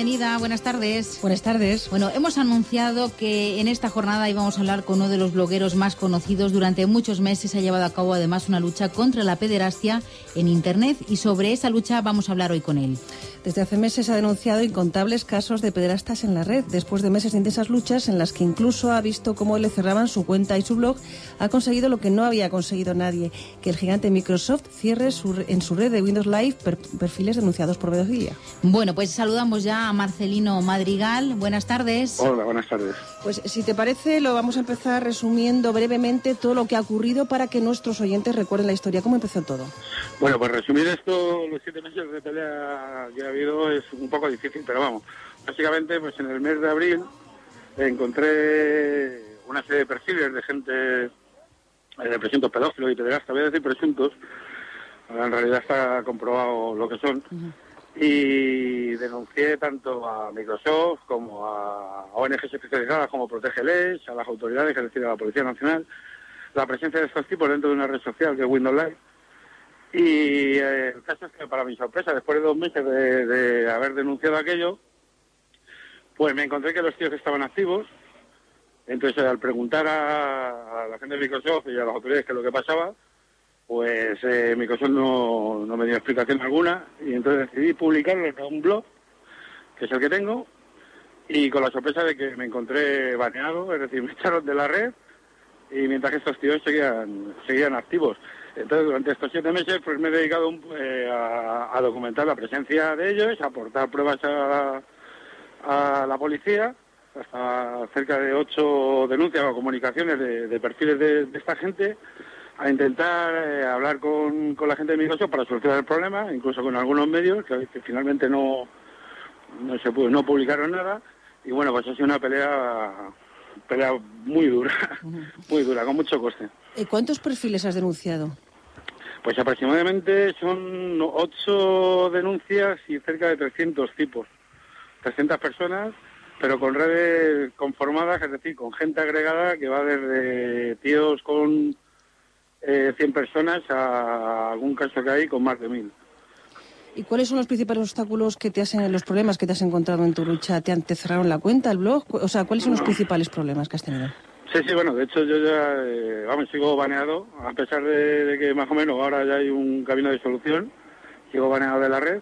bienvenida. Buenas tardes. Buenas tardes. Bueno, hemos anunciado que en esta jornada íbamos a hablar con uno de los blogueros más conocidos. Durante muchos meses se ha llevado a cabo además una lucha contra la pederastia en Internet y sobre esa lucha vamos a hablar hoy con él. Desde hace meses ha denunciado incontables casos de pederastas en la red. Después de meses de intensas luchas en las que incluso ha visto cómo le cerraban su cuenta y su blog, ha conseguido lo que no había conseguido nadie, que el gigante Microsoft cierre en su red de Windows Live perfiles denunciados por pedofilia. Bueno, pues saludamos ya a Marcelino Madrigal. Buenas tardes. Hola, buenas tardes. Pues si te parece, lo vamos a empezar resumiendo brevemente todo lo que ha ocurrido para que nuestros oyentes recuerden la historia. ¿Cómo empezó todo? Bueno, pues resumir esto, los 7 meses de pelea que ha habido es un poco difícil, pero vamos. Básicamente, pues en el mes de abril encontré una serie de perfiles de gente de presuntos pedófilos y pederastas, voy a decir presuntos, en realidad está comprobado lo que son. Y denuncié tanto a Microsoft como a ONGs especializadas como Protégeles, a las autoridades, es decir, a la Policía Nacional, la presencia de estos tipos dentro de una red social que es Windows Live. Y el caso es que, para mi sorpresa, después de 2 meses de haber denunciado aquello, pues me encontré que los tíos estaban activos. Entonces, al preguntar a la gente de Microsoft y a las autoridades qué es lo que pasaba, pues Microsoft no me dio explicación alguna, y entonces decidí publicarlo en un blog, que es el que tengo, y con la sorpresa de que me encontré baneado, es decir, me echaron de la red, y mientras que estos tíos seguían activos. Entonces, durante estos 7 meses, pues me he dedicado a documentar la presencia de ellos, a aportar pruebas a la policía, hasta cerca de 8 denuncias o comunicaciones de perfiles de esta gente, a intentar hablar con la gente de Microsoft para solucionar el problema, incluso con algunos medios que finalmente no publicaron nada. Y bueno, pues ha sido una pelea muy dura, muy dura, con mucho coste. ¿Cuántos perfiles has denunciado? Pues aproximadamente son 8 denuncias y cerca de 300 tipos, 300 personas, pero con redes conformadas, es decir, con gente agregada que va desde tíos con 100 personas a algún caso que hay con más de 1000. ¿Y cuáles son los principales obstáculos los problemas que te has encontrado en tu lucha? ¿Te cerraron la cuenta, el blog? O sea, ¿cuáles son los principales problemas que has tenido? Sí, bueno, de hecho yo ya, sigo baneado, a pesar de que más o menos ahora ya hay un camino de solución, sigo baneado de la red,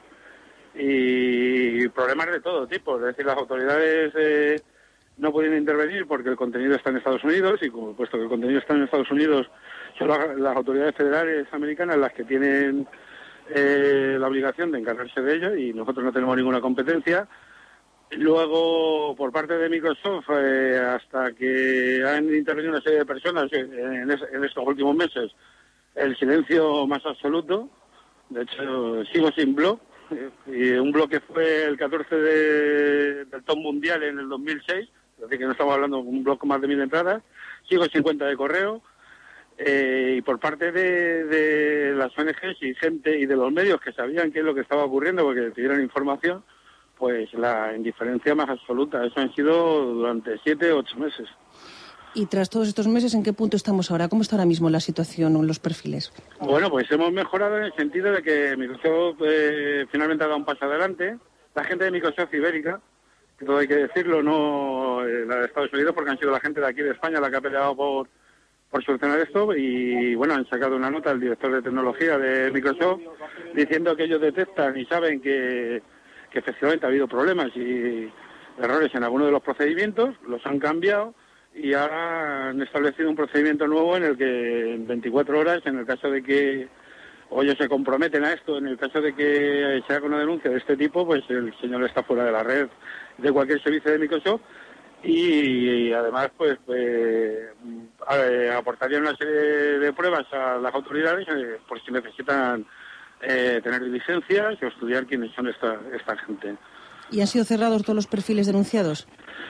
y problemas de todo tipo, es decir, las autoridades no pueden intervenir porque el contenido está en Estados Unidos, y como puesto que el contenido está en Estados Unidos, son las autoridades federales americanas las que tienen la obligación de encargarse de ello, y nosotros no tenemos ninguna competencia. Luego, por parte de Microsoft, hasta que han intervenido una serie de personas en estos últimos meses, el silencio más absoluto. De hecho, sigo sin blog, y un blog que fue el 14 del top mundial en el 2006, es decir, que no estamos hablando de un blog con más de 1000 entradas. Sigo sin cuenta de correo. Y por parte de las ONGs y gente y de los medios que sabían qué es lo que estaba ocurriendo porque pidieron información, pues la indiferencia más absoluta. Eso han sido durante 7 u 8 meses. Y tras todos estos meses, ¿en qué punto estamos ahora? ¿Cómo está ahora mismo la situación o los perfiles? Bueno, pues hemos mejorado en el sentido de que Microsoft finalmente ha dado un paso adelante. La gente de Microsoft Ibérica, que todo hay que decirlo, no la de Estados Unidos, porque han sido la gente de aquí de España la que ha peleado por solucionar esto, y bueno, han sacado una nota al director de tecnología de Microsoft diciendo que ellos detectan y saben que efectivamente ha habido problemas y errores en algunos de los procedimientos, los han cambiado y ahora han establecido un procedimiento nuevo en el que en 24 horas, en el caso de que ellos se comprometen a esto, en el caso de que se haga una denuncia de este tipo, pues el señor está fuera de la red de cualquier servicio de Microsoft. Y además pues aportaría una serie de pruebas a las autoridades por si necesitan tener diligencias o estudiar quiénes son esta gente. ¿Y han sido cerrados todos los perfiles denunciados?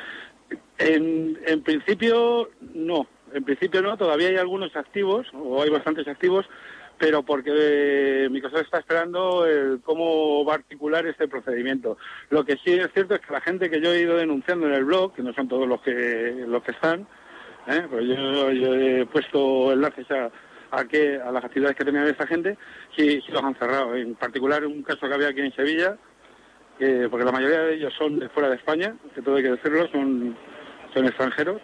En principio no, todavía hay algunos activos, o hay bastantes activos, pero porque Microsoft está esperando cómo va a articular este procedimiento. Lo que sí es cierto es que la gente que yo he ido denunciando en el blog, que no son todos los que están, pues yo he puesto enlaces a las actividades que tenían esta gente, sí los han cerrado. En particular un caso que había aquí en Sevilla, porque la mayoría de ellos son de fuera de España, que todo hay que decirlo, son extranjeros,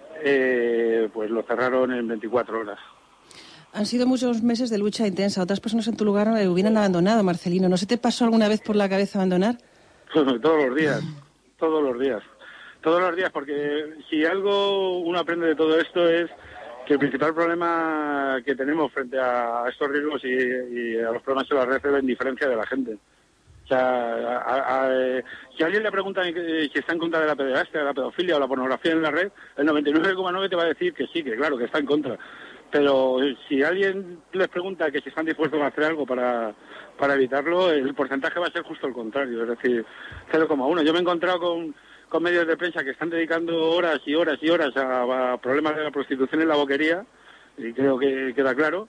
pues lo cerraron en 24 horas. Han sido muchos meses de lucha intensa. Otras personas en tu lugar hubieran abandonado, Marcelino. ¿No se te pasó alguna vez por la cabeza abandonar? Todos los días, porque si algo uno aprende de todo esto es que el principal problema que tenemos frente a estos riesgos y a los problemas de la red es la indiferencia de la gente. O sea, si a alguien le pregunta si está en contra de la pederastia, de la pedofilia o la pornografía en la red, el 99,9 te va a decir que sí, que claro, que está en contra. Pero si alguien les pregunta que si están dispuestos a hacer algo para evitarlo, el porcentaje va a ser justo el contrario, es decir, 0,1. Yo me he encontrado con medios de prensa que están dedicando horas y horas y horas a problemas de la prostitución en la boquería, y creo que queda claro,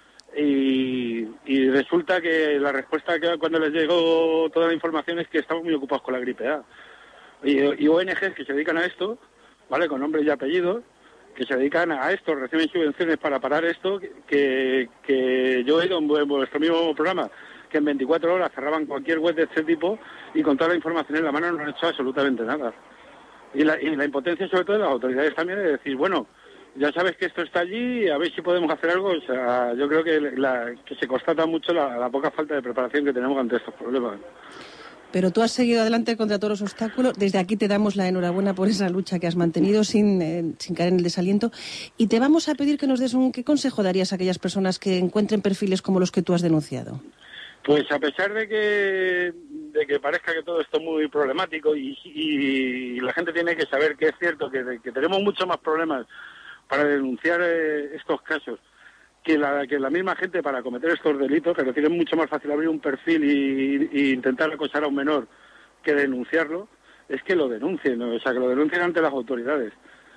y resulta que la respuesta que cuando les llegó toda la información es que estamos muy ocupados con la gripe A. Y ONGs que se dedican a esto, ¿vale?, con nombres y apellidos, que se dedican a esto, reciben subvenciones para parar esto, que yo he oído en vuestro mismo programa, que en 24 horas cerraban cualquier web de este tipo y con toda la información en la mano no han hecho absolutamente nada. Y la impotencia sobre todo de las autoridades también es decir, bueno, ya sabes que esto está allí, a ver si podemos hacer algo. O sea, yo creo que se constata mucho la poca falta de preparación que tenemos ante estos problemas. Pero tú has seguido adelante contra todos los obstáculos. Desde aquí te damos la enhorabuena por esa lucha que has mantenido sin caer en el desaliento. Y te vamos a pedir que nos des ¿qué consejo darías a aquellas personas que encuentren perfiles como los que tú has denunciado? Pues a pesar de que parezca que todo esto es muy problemático y la gente tiene que saber que es cierto que tenemos muchos más problemas para denunciar estos casos que la misma gente para cometer estos delitos, que tiene mucho más fácil abrir un perfil y intentar acosar a un menor que denunciarlo, es que lo denuncien, ¿no? O sea, que lo denuncien ante las autoridades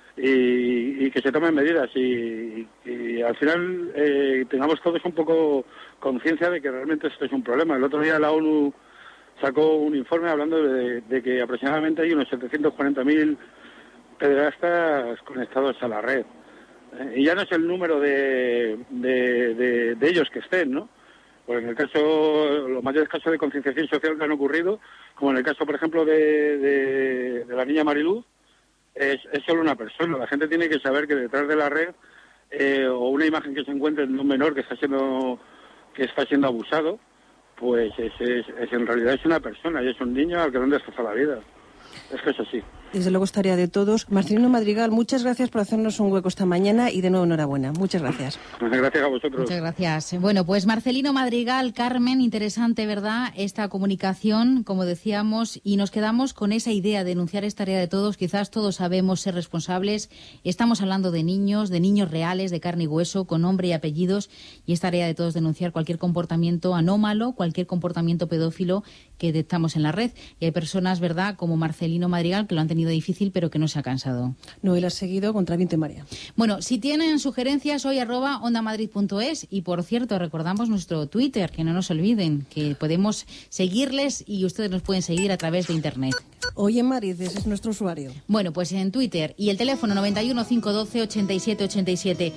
y que se tomen medidas y al final tengamos todos un poco conciencia de que realmente esto es un problema. El otro día la ONU sacó un informe hablando de que aproximadamente hay unos 740.000 pederastas conectados a la red. Y ya no es el número de ellos que estén, ¿no? Pues en el caso, los mayores casos de concienciación social que han ocurrido, como en el caso, por ejemplo, de la niña Mariluz, es solo una persona. La gente tiene que saber que detrás de la red, o una imagen que se encuentre de un menor que está siendo abusado, pues en realidad es una persona y es un niño al que le han destrozado la vida. Es que es así. Desde luego es tarea de todos. Marcelino Madrigal, muchas gracias por hacernos un hueco esta mañana y de nuevo enhorabuena. Muchas gracias. Gracias a vosotros. Muchas gracias. Bueno, pues Marcelino Madrigal, Carmen, interesante, ¿verdad?, esta comunicación, como decíamos, y nos quedamos con esa idea de denunciar es tarea de todos. Quizás todos sabemos ser responsables. Estamos hablando de niños reales, de carne y hueso, con nombre y apellidos, y es tarea de todos denunciar cualquier comportamiento anómalo, cualquier comportamiento pedófilo que detectamos en la red. Y hay personas, ¿verdad?, como Marcelino Madrigal, que lo han tenido difícil, pero que no se ha cansado. No, él ha seguido contra viento y marea. Bueno, si tienen sugerencias, hoy @ondamadrid.es, y por cierto, recordamos nuestro Twitter, que no nos olviden, que podemos seguirles y ustedes nos pueden seguir a través de Internet. Hoy en Madrid, ese es nuestro usuario. Bueno, pues en Twitter, y el teléfono 91 512 87 87.